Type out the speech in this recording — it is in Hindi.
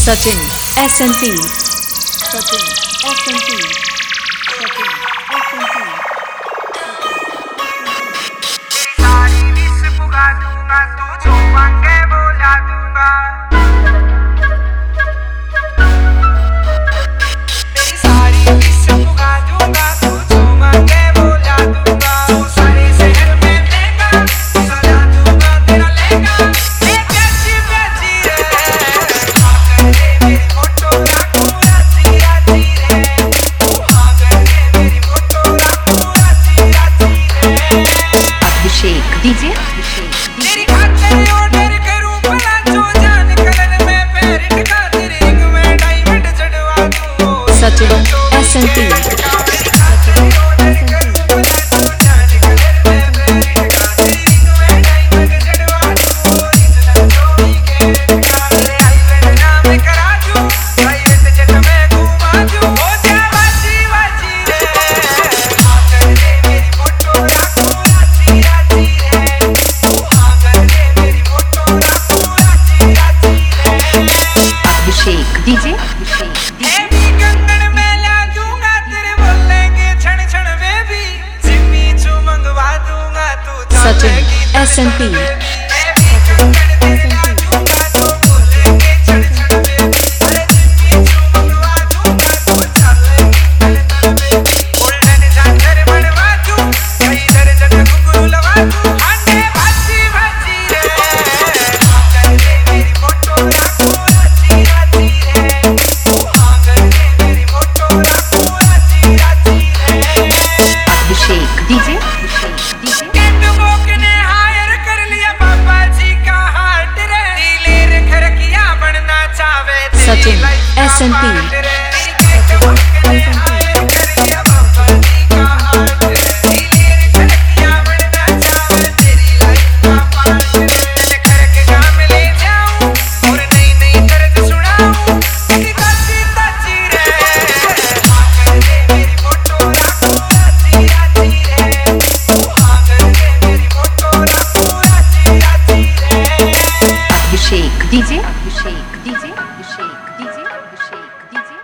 Sachin SNP Sachin SNP Sachin SNP सारी विश पुगा दूंगा तू जो मांगे वो ला दूंगा तेरी सारी विश पुगा दूंगा तू जो मांगे वो ला दूंगा तू सारे शहर में देगा सजा दूंगा तेरा लेगा डीजे तेरी खातिर ऑर्डर करूं भला जो जान कलर में पैरेट का तेरे रिंग में डायमंड चढ़वा दूं सचिन SNP डीजे कंगन में ला दूंगा तेरे बोलेंगे क्षण क्षण बेबी जिम्मी चू मंगवा दूंगा तू सचिन SNP डीजे हायर कर लिया पापा जी का हार्ट रे दिलेर खरकिया बनना चाहे सचिन SNP